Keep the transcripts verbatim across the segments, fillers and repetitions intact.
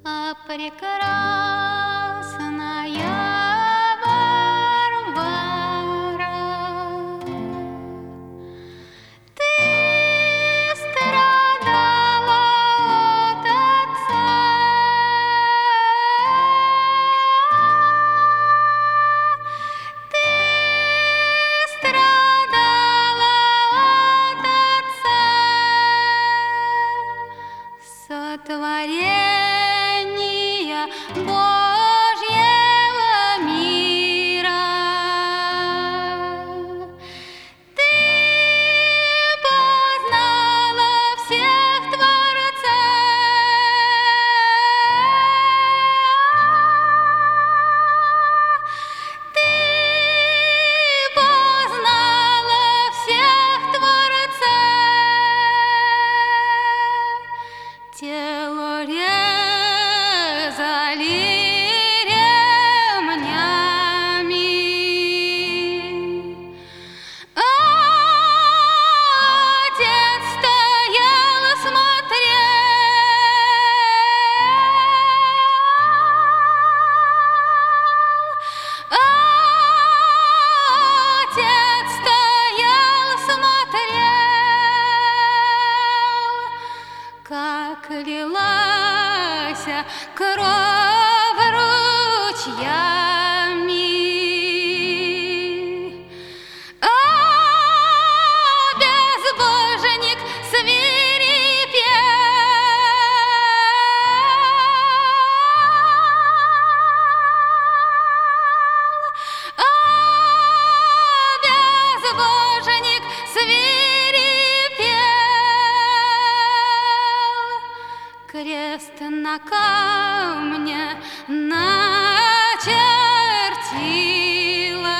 А прекрасная Варвара, ты страдала от отца, ты страдала от отца, сотворения Божьего мира. Ты познала всех Творца, ты познала всех Творца. Тело резали ремнями, а отец стоял, смотрел, отец стоял, смотрел, как лилась кровь ручьями, а безбожник свирепел, а безбожник свирепел. Крест на камне начертила,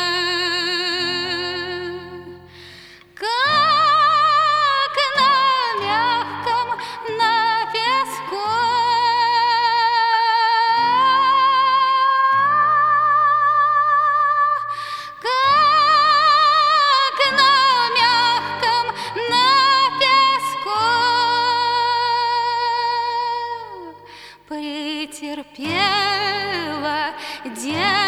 как на мягком, на песку, как на мягком, на песку. Претерпела девочка